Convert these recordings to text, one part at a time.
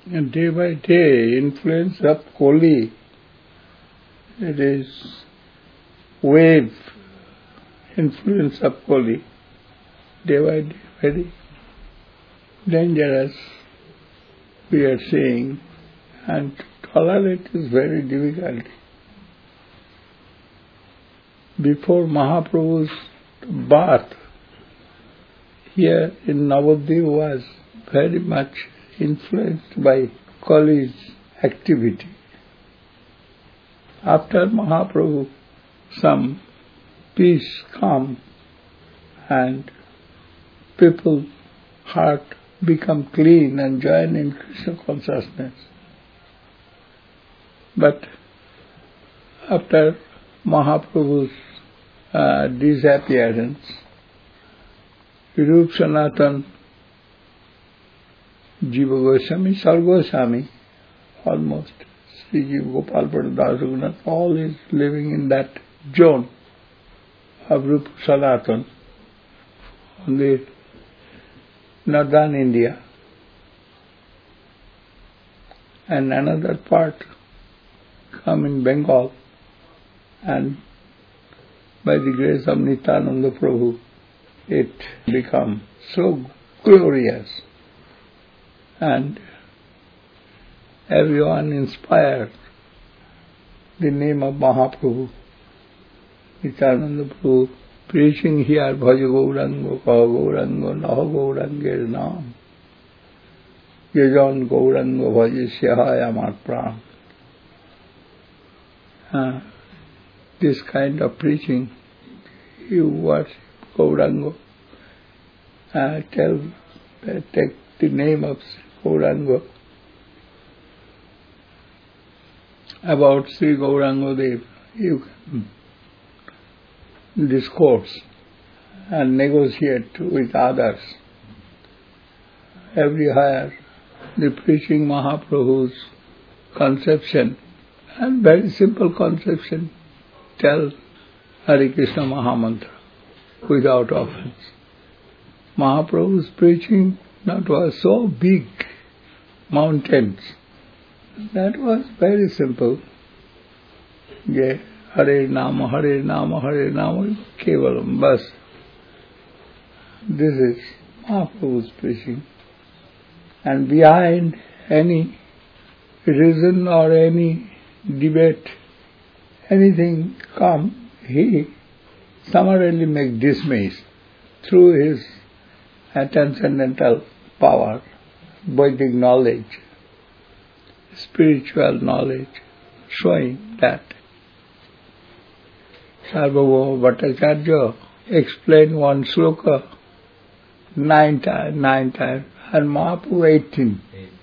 And day by day, influence of Koli, it is wave influence of Koli, day by day, very dangerous, we are seeing, and to tolerate is very difficult. Before Mahaprabhu's birth, here in Navadvip was very much influenced by Kali's activity. After Mahaprabhu, some peace come and people's heart become clean and join in Krishna consciousness. But after Mahaprabhu's disappearance, Rup Sanatan, Jiva Goswami, Sar Goswami, almost Sri Jiva Gopal Das Raghunath, all is living in that zone of Rup Sanatan on the northern India. And another part come in Bengal, and by the grace of Nityananda Prabhu, it become so glorious, and everyone inspired the name of Mahaprabhu. Nityananda Prabhu preaching here, Bhaja Gaurango, Kaha Gaurango, Naha Gaurangir Naam, Yajan Gaurango Bhaja Syahaya Amar Pran. This kind of preaching, you worship Gaurango, take the name of Gaurango. About Sri Gaurango Dev, you can discourse and negotiate with others. Everywhere the preaching Mahaprabhu's conception, and very simple conception, tell Hare Krishna Mahamantra without offense. Mahaprabhu's preaching, that was so big, mountains. That was very simple. Yeah, Hare Nama, Hare Nama, Hare Nama, Kevalam, bas. This is Mahaprabhu's preaching. And behind any reason or any debate, anything come, he summarily makes dismiss through his transcendental power, Vedic knowledge, spiritual knowledge, showing that. Sarvabhauma Bhattacharya explained one sloka 9 times, and Mahaprabhu 18.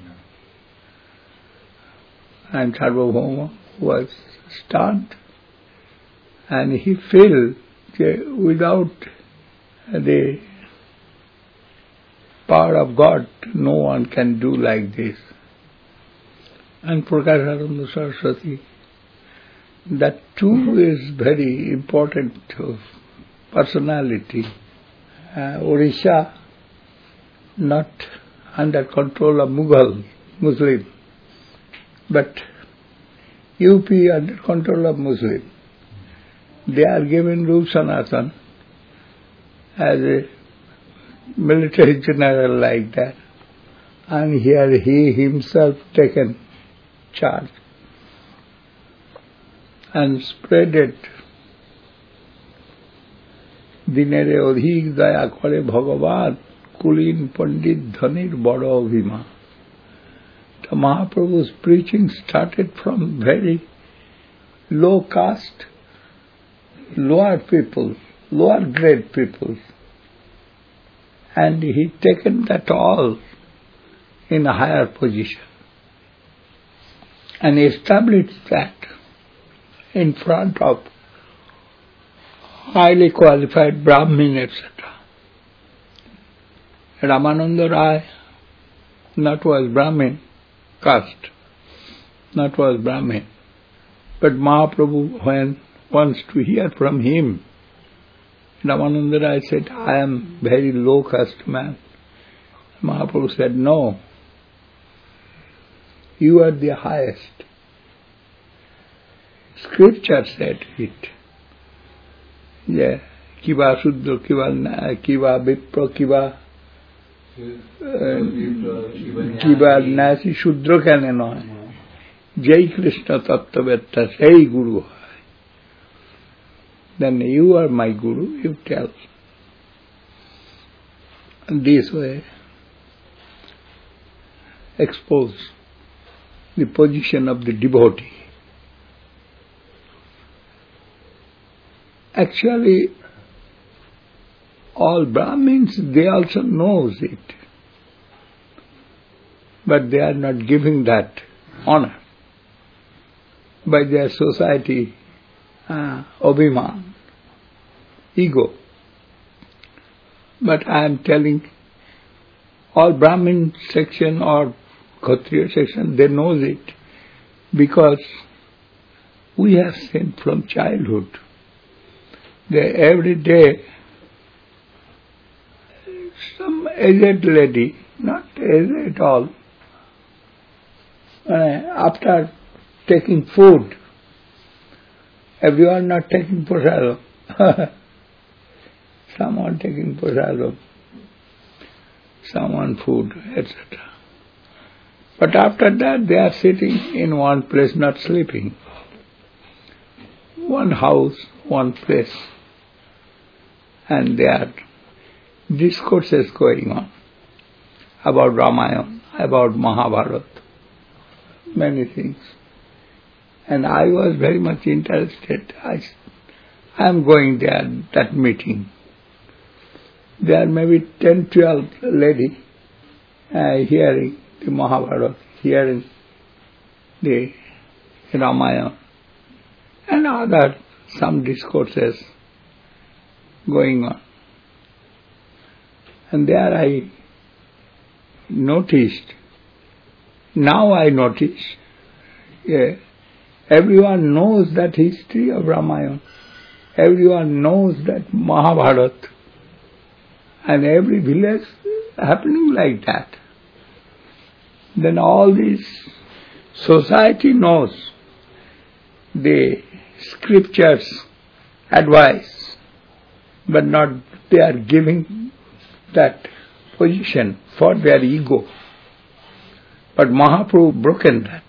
And Sarvabhauma was stunned, and he felt that without the power of God, no one can do like this. And Prakashananda Saraswati, that too is very important personality. Odisha, not under control of Muslim, but UP under control of Muslim. They are given Rup Sanatan as a military general like that, and here he himself taken charge and spread it. Dinere odhik daya kore Bhagavan, kulin pandit dhanir bada abhima. The Mahaprabhu's preaching started from very low caste, lower people, lower grade people, and he taken that all in a higher position and established that in front of highly qualified Brahmin, etc. Ramananda Rai, not was Brahmin caste, not was Brahmin, but Mahaprabhu, when wants to hear from him, Ramananda Rai said, I am very low caste man. Mahaprabhu said, no, You are the highest. Scripture said it. Yeah. Kiva Sudra, Kiva Vipra, Kiva Nasi Shudra kane noy. Jai Krishna Tattvetta, say Guru. Then you are my Guru, you tell. And this way, expose the position of the devotee. Actually, all Brahmins, they also knows it. But they are not giving that honor by their society, Abhiman, ego. But I am telling, all Brahmin section or Kshatriya section, they knows it, because we have seen from childhood. They every day, some aged lady, not aged at all, after taking food, everyone not taking prasadam, someone taking prasadam, someone food, etc. But after that they are sitting in one place, not sleeping. One house, one place. And there are discourses going on about Ramayana, about Mahabharata, many things. And I was very much interested. I am going there, that meeting. There are maybe 10, 12 ladies hearing the Mahabharata, hearing the Ramayana, and other some discourses going on. And there I noticed, now I notice, everyone knows that history of Ramayana, everyone knows that Mahabharata, and every village happening like that. Then all this society knows the scriptures advice, but not they are giving that position for their ego. But Mahaprabhu broken that.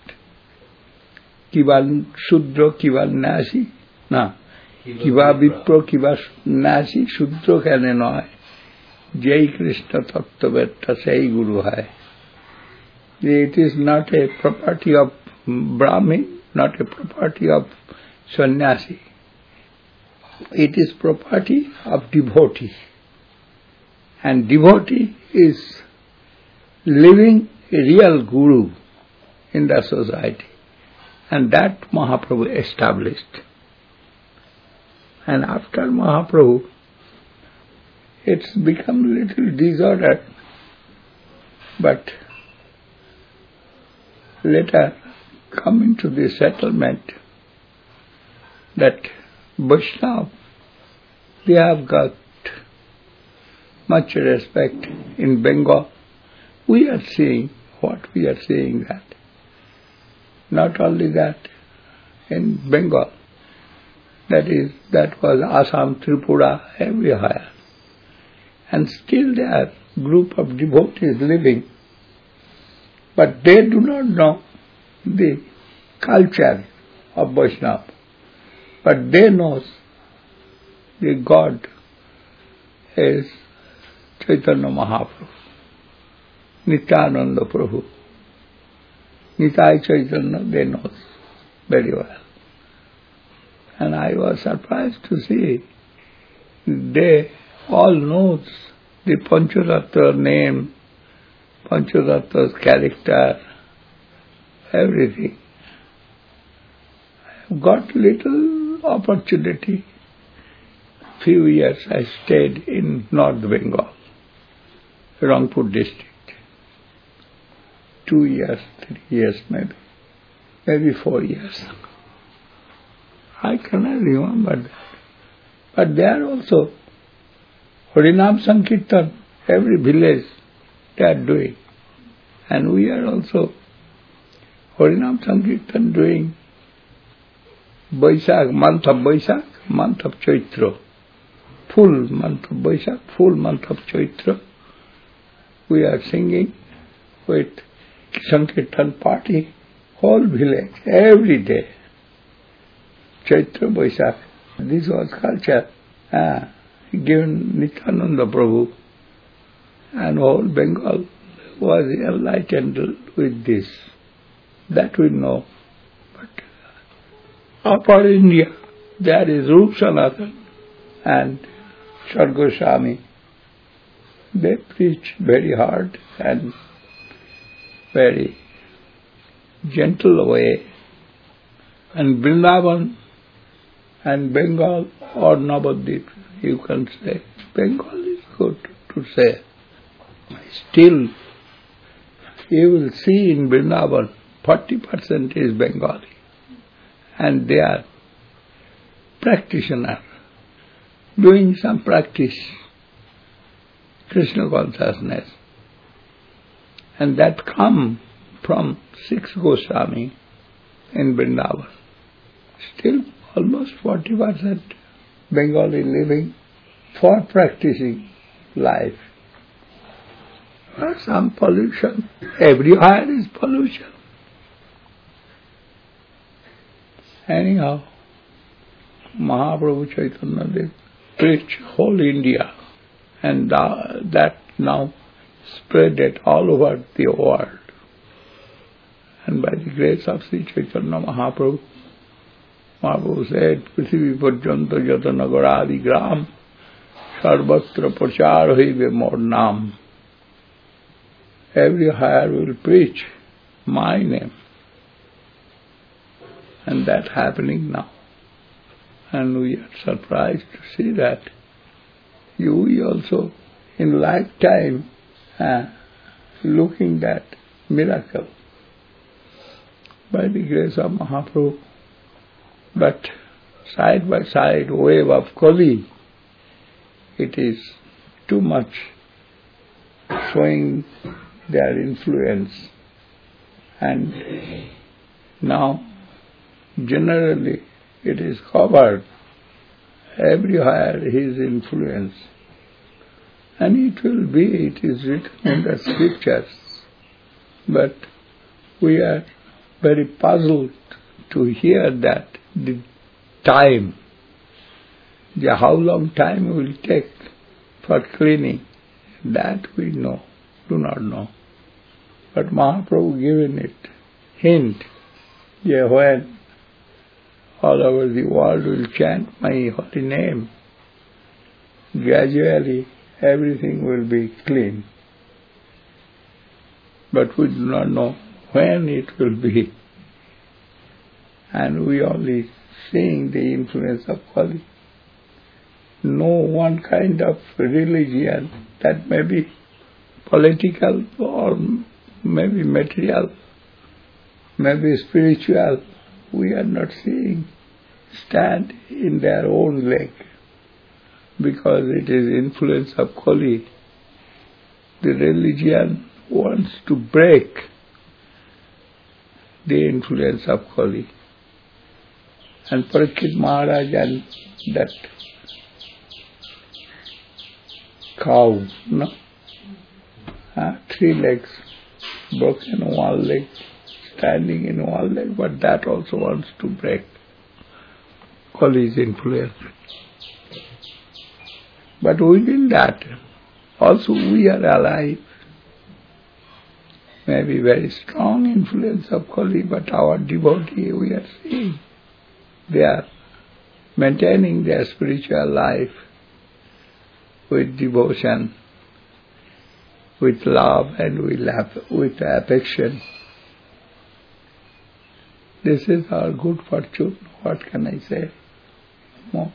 Kiva Shudra, Kiva Nasi, Kiva Vipra, Kiva Nasi, Shudra kane noy. Jai Krishna Tattvetta, say Guru hai. It is not a property of Brahmin, not a property of sannyasi. It is property of devotee. And devotee is living a real Guru in the society. And that Mahaprabhu established. And after Mahaprabhu, it's become a little disordered, but later come into the settlement that Vaishnava, they have got much respect in Bengal. We are seeing what we are seeing that. Not only that, in Bengal, that was Assam, Tripura, everywhere. And still there are group of devotees living, but they do not know the culture of Vaishnava. But they know the God is Chaitanya Mahaprabhu, Nityananda Prabhu. Nitai Chaitanya, they know very well. And I was surprised to see they all knows the Pancharatta name, Pancharatta's character, everything. I have got little opportunity. Few years I stayed in North Bengal, Rangpur district. 2 years, 3 years maybe 4 years. I cannot remember that. But there also, Harinam Sankirtan, every village they are doing. And we are also Harinam Sankirtan doing Vaisakh, month of Vaisakh, month of Chaitra, full month of Vaisakh, full month of Chaitra. We are singing with Sankirtan party, whole village, every day. Chaitra Vaisakh. This was culture given Nityananda Prabhu, and whole Bengal was enlightened with this. That we know. But upper India, there is Rup Sanatan and Sar Goswami. They preach very hard and very gentle way. And Vrindavan and Bengal or Navadvip, you can say. Bengal is good to say. Still, you will see in Vrindavan, 40% is Bengali. And they are practitioners, doing some practice, Krishna consciousness. And that come from 6 Goswami in Vrindavan. Still almost 40% Bengali living for practicing life. Some pollution. Everywhere is pollution. Anyhow, Mahaprabhu Chaitanya Dev preached whole India, and that now spread it all over the world. And by the grace of Sri Chaitanya Mahaprabhu, Mahaprabhu said, Prithvi Parjanta Jata Nagaradi Gram Sarvatra Prachar Hoive Mor Nam. Everywhere will preach my name. And that happening now. And we are surprised to see that. We also in lifetime looking that miracle by the grace of Mahaprabhu. But side by side wave of Kali, it is too much showing their influence. And now generally it is covered everywhere his influence. And it will be, it is written in the scriptures. But we are very puzzled to hear that the time, how long time will take for cleaning, that we do not know. But Mahaprabhu given it hint, when all over the world will chant my holy name, gradually everything will be clean. But we do not know when it will be. And we only seeing the influence of Kali. No one kind of religion that may be political or maybe material, maybe spiritual, we are not seeing stand in their own leg, because it is influence of Kali. The religion wants to break the influence of Kali. And Parikshit Maharaj and that cow, 3 legs, broken one leg, standing in one leg, but that also wants to break Kali's influence. But within that, also we are alive. Maybe very strong influence of Kali, but our devotee we are seeing. They are maintaining their spiritual life with devotion, with love and with affection. This is our good fortune. What can I say more?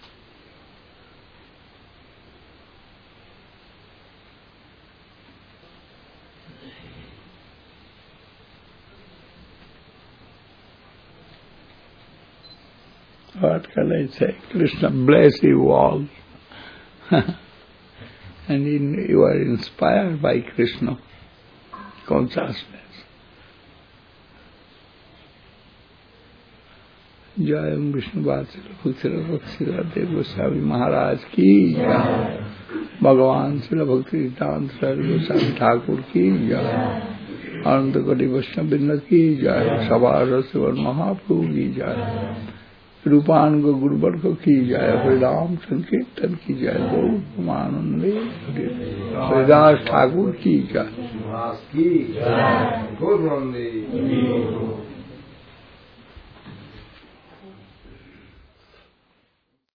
What can I say? Krishna bless you all. And you are inspired by Krishna consciousness. जय विष्णु भक्ति गोस्वामी महाराज की जय। भगवान श्री भक्ति गोस्वामी ठाकुर की जय। अनंत कोटि वैष्णव वृंद की जय। सभा रसवर महाप्रभु की जय। रूपानुग गुरुवर्ग की जय। हरिराम संकीर्तन की जय। गौरमानंदे हरिदास ठाकुर की जय।